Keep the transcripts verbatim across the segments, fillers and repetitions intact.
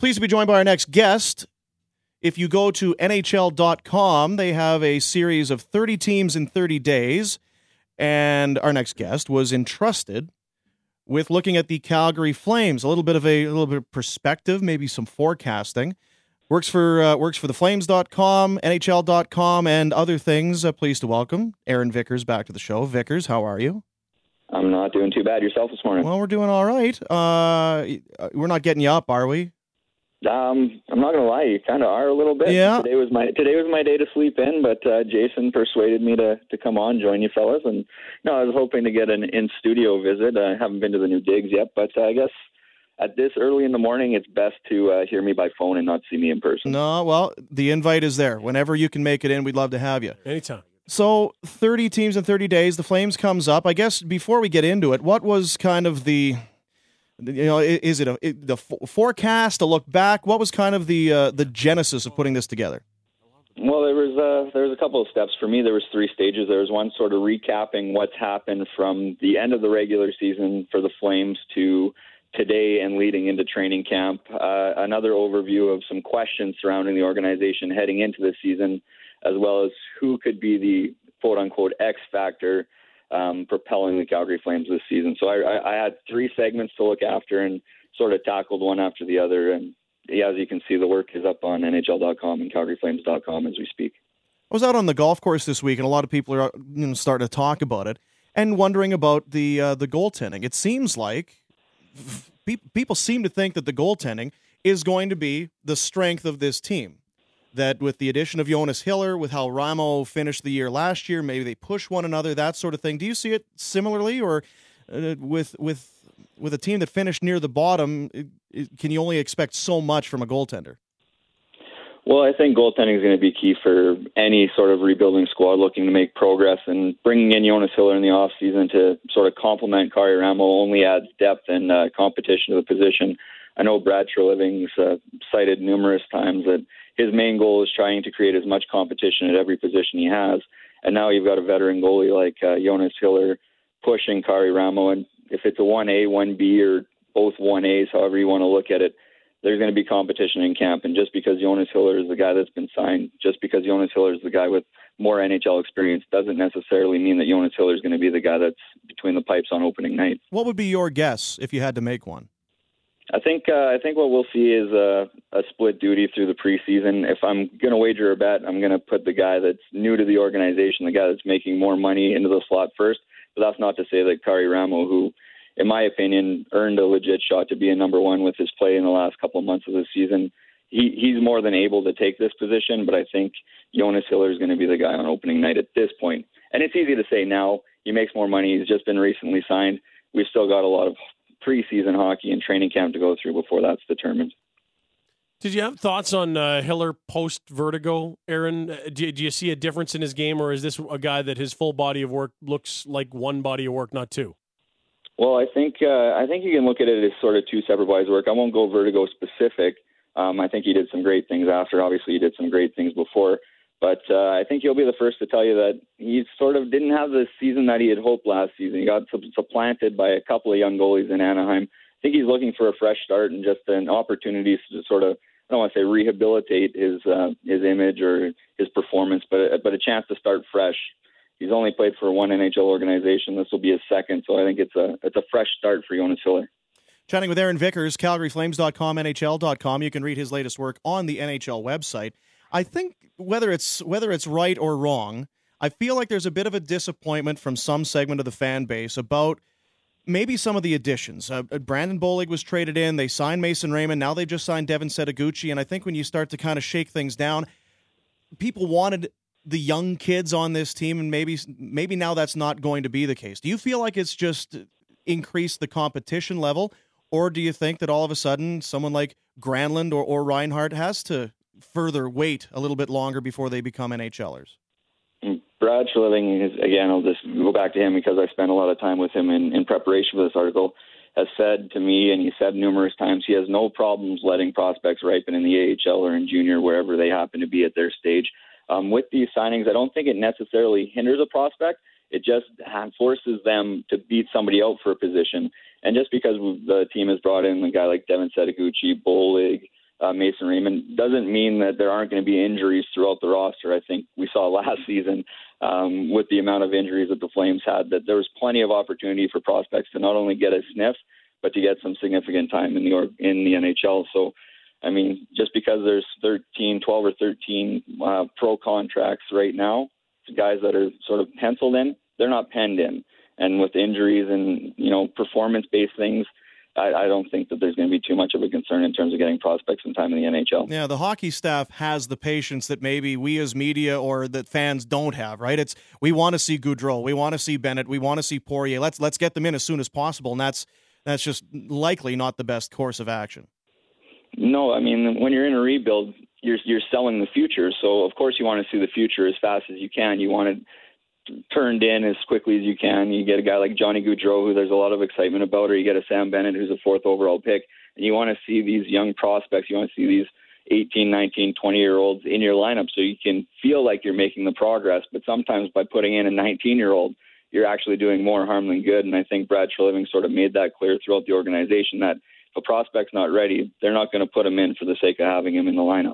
Pleased to be joined by our next guest. If you go to N H L dot com, they have a series of thirty teams in thirty days, and our next guest was entrusted with looking at the Calgary Flames, a little bit of a, a little bit of perspective, maybe some forecasting. Works for uh, works for the Flames dot com, N H L dot com, and other things. Uh, pleased to welcome Aaron Vickers back to the show. Vickers, how are you? I'm not doing too bad. Yourself this morning? Well, we're doing all right. Uh, we're not getting you up, are we? Um, I'm not gonna lie, you kind of are a little bit. Yeah. Today was my today was my day to sleep in, but uh, Jason persuaded me to, to come on, join you fellas, and no, I was hoping to get an in studio visit. I haven't been to the new digs yet, but uh, I guess at this early in the morning, it's best to uh, hear me by phone and not see me in person. No, well, the invite is there. Whenever you can make it in, we'd love to have you. Anytime. So, thirty teams in thirty days. The Flames comes up. I guess before we get into it, what was kind of the You know, is it a it, the f- forecast, a look back? What was kind of the uh, the genesis of putting this together? Well, there was uh, there was a couple of steps for me. There was three stages. There was one sort of recapping what's happened from the end of the regular season for the Flames to today and leading into training camp. Uh, another overview of some questions surrounding the organization heading into the season, as well as who could be the quote unquote X factor Um, propelling the Calgary Flames this season. So I, I, I had three segments to look after and sort of tackled one after the other. And yeah, as you can see, the work is up on N H L dot com and Calgary Flames dot com as we speak. I was out on the golf course this week, and a lot of people are you know, starting to talk about it and wondering about the uh, the goaltending. It seems like pe- people seem to think that the goaltending is going to be the strength of this team. That with the addition of Jonas Hiller, with how Ramo finished the year last year, maybe they push one another, that sort of thing. Do you see it similarly, or uh, with with with a team that finished near the bottom, it, it, can you only expect so much from a goaltender? Well, I think goaltending is going to be key for any sort of rebuilding squad looking to make progress, and bringing in Jonas Hiller in the offseason to sort of complement Kari Ramo only adds depth and uh, competition to the position. I know Brad Treliving's uh, cited numerous times that his main goal is trying to create as much competition at every position he has. And now you've got a veteran goalie like uh, Jonas Hiller pushing Kari Ramo. And if it's a one A, one B, or both one A's, however you want to look at it, there's going to be competition in camp. And just because Jonas Hiller is the guy that's been signed, just because Jonas Hiller is the guy with more N H L experience, doesn't necessarily mean that Jonas Hiller is going to be the guy that's between the pipes on opening night. What would be your guess if you had to make one? I think uh, I think what we'll see is a, a split duty through the preseason. If I'm going to wager a bet, I'm going to put the guy that's new to the organization, the guy that's making more money, into the slot first. But that's not to say that Kari Ramo, who, in my opinion, earned a legit shot to be a number one with his play in the last couple of months of the season, he, he's more than able to take this position. But I think Jonas Hiller is going to be the guy on opening night at this point. And it's easy to say now. He makes more money. He's just been recently signed. We've still got a lot of preseason hockey and training camp to go through before that's determined. Did you have thoughts on uh, Hiller post-vertigo, Aaron? Uh, do, do you see a difference in his game, or is this a guy that his full body of work looks like one body of work, not two? Well, I think uh, I think you can look at it as sort of two separate bodies of work. I won't go vertigo specific. Um, I think he did some great things after. Obviously, he did some great things before. But uh, I think he'll be the first to tell you that he sort of didn't have the season that he had hoped last season. He got supplanted by a couple of young goalies in Anaheim. I think he's looking for a fresh start and just an opportunity to sort of, I don't want to say rehabilitate his uh, his image or his performance, but but a chance to start fresh. He's only played for one N H L organization. This will be his second, so I think it's a it's a fresh start for Jonas Hiller. Chatting with Aaron Vickers, Calgary Flames dot com, N H L dot com. You can read his latest work on the N H L website. I think whether it's whether it's right or wrong, I feel like there's a bit of a disappointment from some segment of the fan base about maybe some of the additions. Uh, Brandon Bolig was traded in. They signed Mason Raymond. Now they just signed Devin Setaguchi. And I think when you start to kind of shake things down, people wanted the young kids on this team, and maybe maybe now that's not going to be the case. Do you feel like it's just increased the competition level, or do you think that all of a sudden someone like Granlund or, or Reinhart has to further wait a little bit longer before they become NHLers? Brad Treliving is, again, I'll just go back to him because I spent a lot of time with him in, in preparation for this article, has said to me, and he said numerous times, he has no problems letting prospects ripen in the A H L or in junior, wherever they happen to be at their stage. Um, with these signings, I don't think it necessarily hinders a prospect. It just forces them to beat somebody out for a position. And just because the team has brought in a guy like Devin Setaguchi, Bolig, uh, Mason Raymond. Doesn't mean that there aren't going to be injuries throughout the roster. I think we saw last season um, with the amount of injuries that the Flames had, that there was plenty of opportunity for prospects to not only get a sniff, but to get some significant time in the in the N H L. So, I mean, just because there's thirteen, twelve or thirteen uh, pro contracts right now, guys that are sort of penciled in, they're not penned in. And with injuries and, you know, performance-based things, I, I don't think that there's going to be too much of a concern in terms of getting prospects some time in the N H L. Yeah, the hockey staff has the patience that maybe we as media or that fans don't have, right? It's we want to see Gaudreau, we want to see Bennett, we want to see Poirier. Let's let's get them in as soon as possible, and that's that's just likely not the best course of action. No, I mean, when you're in a rebuild, you're you're selling the future. So of course you want to see the future as fast as you can. You want it turned in as quickly as you can. You get a guy like Johnny Gaudreau, who there's a lot of excitement about, or you get a Sam Bennett, who's a fourth overall pick, and you want to see these young prospects, you want to see these eighteen, nineteen, twenty-year-olds in your lineup so you can feel like you're making the progress. But sometimes by putting in a nineteen-year-old, you're actually doing more harm than good, and I think Brad Treliving sort of made that clear throughout the organization that if a prospect's not ready, they're not going to put him in for the sake of having him in the lineup.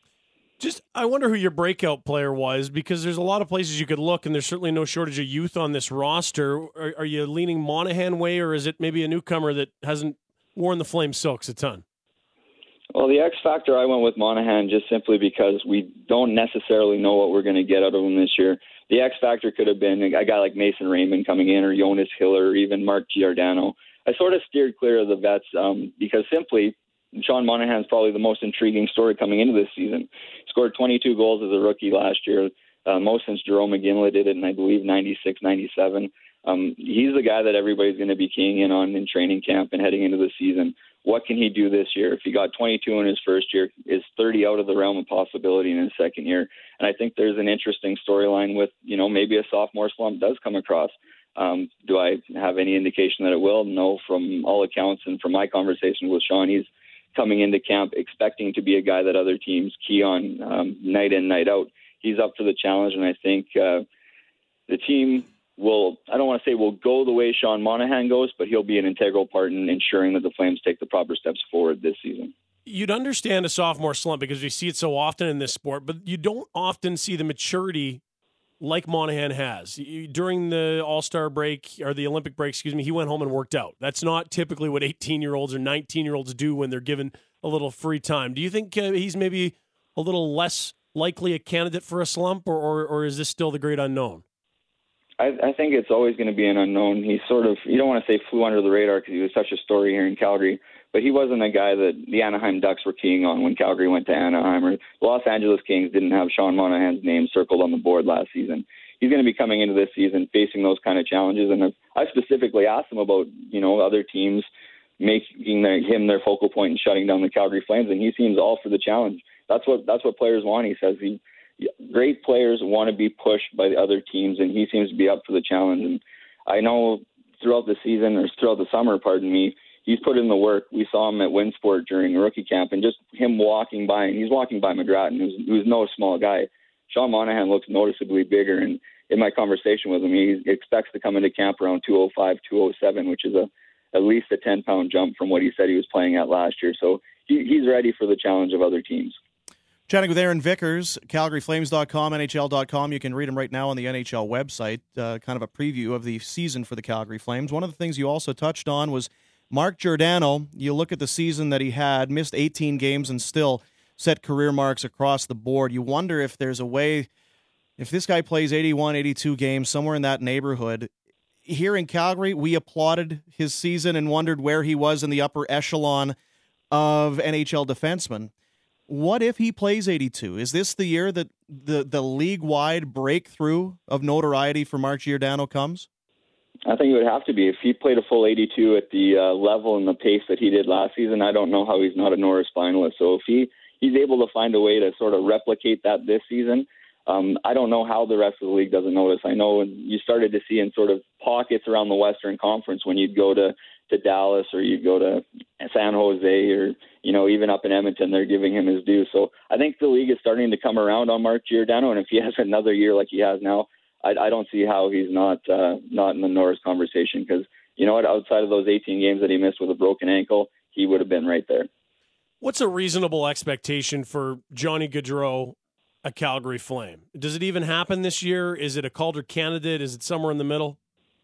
Just, I wonder who your breakout player was, because there's a lot of places you could look, and there's certainly no shortage of youth on this roster. Are, are you leaning Monahan way, or is it maybe a newcomer that hasn't worn the Flame silks a ton? Well, the X factor, I went with Monahan just simply because we don't necessarily know what we're going to get out of him this year. The X factor could have been a guy like Mason Raymond coming in, or Jonas Hiller, or even Mark Giordano. I sort of steered clear of the vets um, because simply Sean Monahan's probably the most intriguing story coming into this season. He scored twenty-two goals as a rookie last year, uh, most since Jerome McGinley did it in, I believe, ninety-six, ninety-seven. Um, he's the guy that everybody's going to be keying in on in training camp and heading into the season. What can he do this year? If he got twenty-two in his first year, is thirty out of the realm of possibility in his second year? And I think there's an interesting storyline with, you know, maybe a sophomore slump does come across. Um, do I have any indication that it will? No, from all accounts and from my conversation with Sean, he's coming into camp expecting to be a guy that other teams key on um, night in, night out. He's up for the challenge, and I think uh, the team will, I don't want to say will go the way Sean Monahan goes, but he'll be an integral part in ensuring that the Flames take the proper steps forward this season. You'd understand a sophomore slump because we see it so often in this sport, but you don't often see the maturity like Monahan has. During the All-Star break, or the Olympic break, excuse me, he went home and worked out. That's not typically what eighteen-year-olds or nineteen-year-olds do when they're given a little free time. Do you think uh, he's maybe a little less likely a candidate for a slump, or, or, or is this still the great unknown? I, I think it's always going to be an unknown. He sort of, you don't want to say flew under the radar because he was such a story here in Calgary, but he wasn't a guy that the Anaheim Ducks were keying on when Calgary went to Anaheim, or the Los Angeles Kings didn't have Sean Monahan's name circled on the board last season. He's going to be coming into this season facing those kind of challenges, and I specifically asked him about, you know, other teams making their, him their focal point and shutting down the Calgary Flames, and he seems all for the challenge. That's what that's what players want. He says he great players want to be pushed by the other teams, and he seems to be up for the challenge. And I know throughout the season, or throughout the summer, pardon me, he's put in the work. We saw him at Winsport during rookie camp, and just him walking by, and he's walking by McGrattan, who's, who's no small guy. Sean Monahan looks noticeably bigger, and in my conversation with him, he expects to come into camp around two oh five, two oh seven, which is a at least a ten-pound jump from what he said he was playing at last year. So he, he's ready for the challenge of other teams. Chatting with Aaron Vickers, Calgary Flames dot com, N H L dot com. You can read him right now on the N H L website, uh, kind of a preview of the season for the Calgary Flames. One of the things you also touched on was Mark Giordano. You look at the season that he had, missed eighteen games and still set career marks across the board. You wonder if there's a way, if this guy plays eighty-one, eighty-two games, somewhere in that neighborhood. Here in Calgary, we applauded his season and wondered where he was in the upper echelon of N H L defensemen. What if he plays eighty-two? Is this the year that the, the league-wide breakthrough of notoriety for Mark Giordano comes? I think it would have to be. If he played a full eighty-two at the uh, level and the pace that he did last season, I don't know how he's not a Norris finalist. So if he, he's able to find a way to sort of replicate that this season, um, I don't know how the rest of the league doesn't notice. I know you started to see in sort of pockets around the Western Conference when you'd go to, to Dallas or you'd go to San Jose or, you know, even up in Edmonton, they're giving him his due. So I think the league is starting to come around on Mark Giordano, and if he has another year like he has now, I, I don't see how he's not uh, not in the Norris conversation because, you know what, outside of those eighteen games that he missed with a broken ankle, he would have been right there. What's a reasonable expectation for Johnny Gaudreau, a Calgary Flame? Does it even happen this year? Is it a Calder candidate? Is it somewhere in the middle?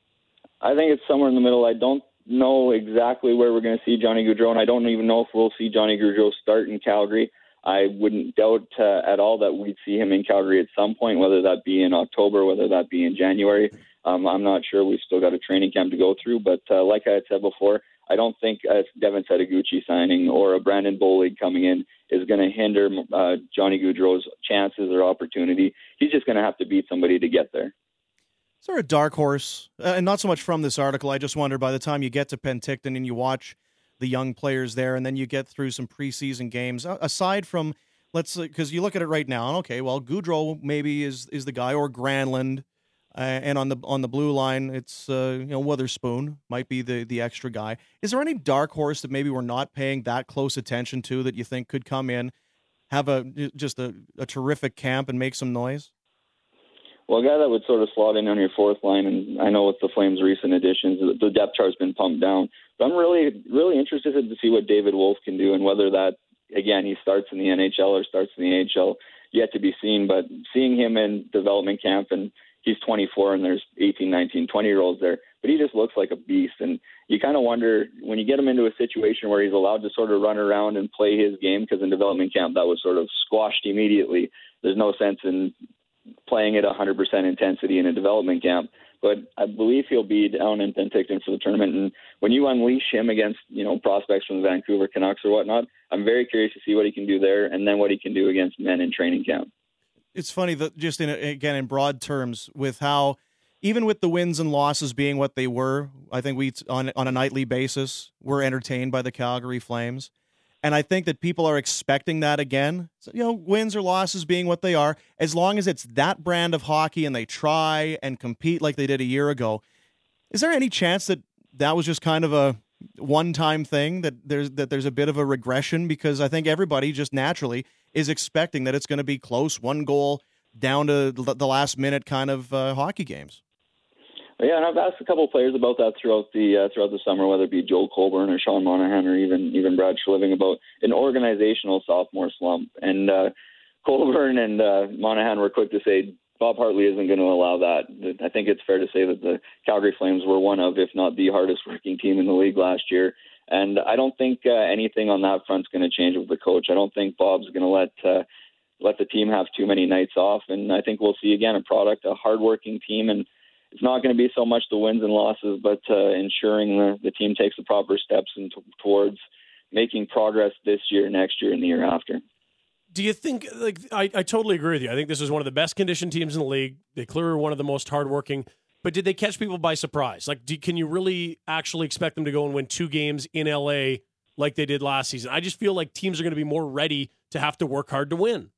I think it's somewhere in the middle. I don't know exactly where we're going to see Johnny Gaudreau, and I don't even know if we'll see Johnny Gaudreau start in Calgary. I wouldn't doubt uh, at all that we'd see him in Calgary at some point, whether that be in October, whether that be in January. Um, I'm not sure. We've still got a training camp to go through, but uh, like I had said before, I don't think a Devin Setaguchi signing or a Brandon Bollig coming in is going to hinder uh, Johnny Gaudreau's chances or opportunity. He's just going to have to beat somebody to get there. Is there a dark horse? Uh, and not so much from this article. I just wonder, by the time you get to Penticton and you watch the young players there, and then you get through some preseason games, aside from, let's, because you look at it right now, okay, well, Gaudreau maybe is is the guy, or Granlund. Uh, and on the on the blue line, it's uh, you know Witherspoon might be the, the extra guy. Is there any dark horse that maybe we're not paying that close attention to that you think could come in, have a just a, a terrific camp and make some noise? Well, a guy that would sort of slot in on your fourth line, and I know with the Flames' recent additions, the depth chart's been pumped down. But I'm really really interested to see what David Wolf can do, and whether that, again, he starts in the N H L or starts in the A H L, yet to be seen. But seeing him in development camp, and he's twenty-four and there's eighteen, nineteen, twenty-year-olds there, but he just looks like a beast. And you kind of wonder, when you get him into a situation where he's allowed to sort of run around and play his game, because in development camp that was sort of squashed immediately. There's no sense in playing at one hundred percent intensity in a development camp. But I believe he'll be down in Penticton for the tournament. And when you unleash him against, you know, prospects from the Vancouver Canucks or whatnot, I'm very curious to see what he can do there, and then what he can do against men in training camp. It's funny that just in again in broad terms, with how even with the wins and losses being what they were, I think we on on a nightly basis we're entertained by the Calgary Flames, and I think that people are expecting that again. So, you know, wins or losses being what they are, as long as it's that brand of hockey and they try and compete like they did a year ago. Is there any chance that that was just kind of a one-time thing, that there's that there's a bit of a regression? Because I think everybody just naturally is expecting that it's going to be close, one goal down to the last minute kind of uh, hockey games. Yeah, and I've asked a couple of players about that throughout the uh, throughout the summer, whether it be Joel Colburn or Sean Monahan or even even Brad Schliving, about an organizational sophomore slump. And uh, Colburn and uh, Monahan were quick to say Bob Hartley isn't going to allow that. I think it's fair to say that the Calgary Flames were one of, if not the hardest working team in the league last year. And I don't think uh, anything on that front's going to change with the coach. I don't think Bob's going to let uh, let the team have too many nights off. And I think we'll see, again, a product, a hardworking team. And it's not going to be so much the wins and losses, but uh, ensuring the, the team takes the proper steps in t- towards making progress this year, next year, and the year after. Do you think, like, I, I totally agree with you. I think this is one of the best conditioned teams in the league. They clearly are one of the most hardworking. But did they catch people by surprise? Like, do, can you really actually expect them to go and win two games in L A like they did last season? I just feel like teams are going to be more ready to have to work hard to win.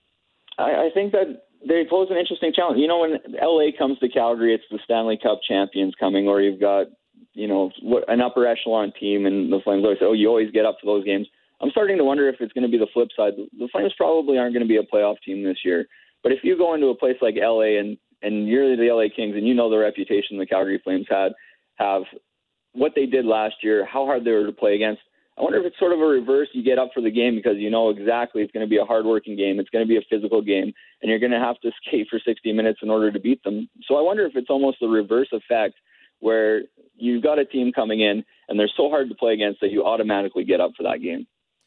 I, I think that they pose an interesting challenge. You know, when L A comes to Calgary, it's the Stanley Cup champions coming, or you've got, you know, an upper echelon team, and the Flames always say, oh, you always get up to those games. I'm starting to wonder if it's going to be the flip side. The Flames probably aren't going to be a playoff team this year. But if you go into a place like L A and and you're the L A Kings, and you know the reputation the Calgary Flames had, have what they did last year, how hard they were to play against. I wonder if it's sort of a reverse. You get up for the game because you know exactly it's going to be a hard-working game. It's going to be a physical game, and you're going to have to skate for sixty minutes in order to beat them. So I wonder if it's almost the reverse effect, where you've got a team coming in, and they're so hard to play against that you automatically get up for that game.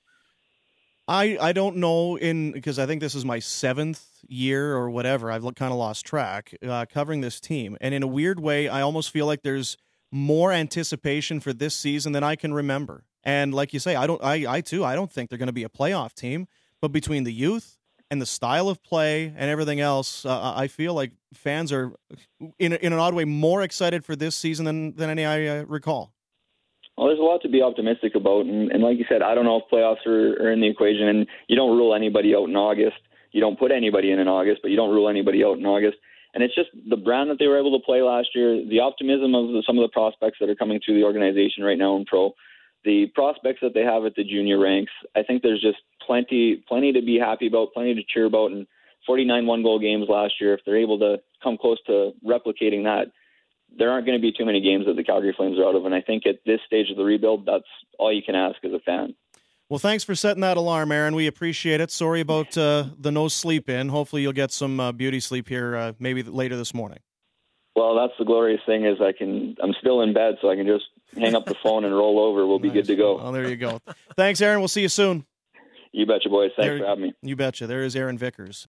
I, I don't know, in because I think this is my seventh year or whatever. I've kind of lost track uh, covering this team. And in a weird way, I almost feel like there's more anticipation for this season than I can remember. And like you say, I don't, I, I too, I don't think they're going to be a playoff team. But between the youth and the style of play and everything else, uh, I feel like fans are, in, in an odd way, more excited for this season than, than any I uh, recall. Well, there's a lot to be optimistic about. And, and like you said, I don't know if playoffs are, are in the equation. And you don't rule anybody out in August. You don't put anybody in in August, but you don't rule anybody out in August. And it's just the brand that they were able to play last year, the optimism of the, some of the prospects that are coming through the organization right now in pro, the prospects that they have at the junior ranks. I think there's just plenty plenty to be happy about, plenty to cheer about. And forty-nine one-goal games last year, if they're able to come close to replicating that, there aren't going to be too many games that the Calgary Flames are out of. And I think at this stage of the rebuild, that's all you can ask as a fan. Well, thanks for setting that alarm, Aaron. We appreciate it. Sorry about uh, the no sleep in. Hopefully you'll get some uh, beauty sleep here uh, maybe later this morning. Well, that's the glorious thing is I can. I'm still in bed, so I can just hang up the phone and roll over. We'll be Nice. good to go. Well, there you go. Thanks, Aaron. We'll see you soon. You betcha, boys. Thanks there, for having me. You betcha. There is Aaron Vickers.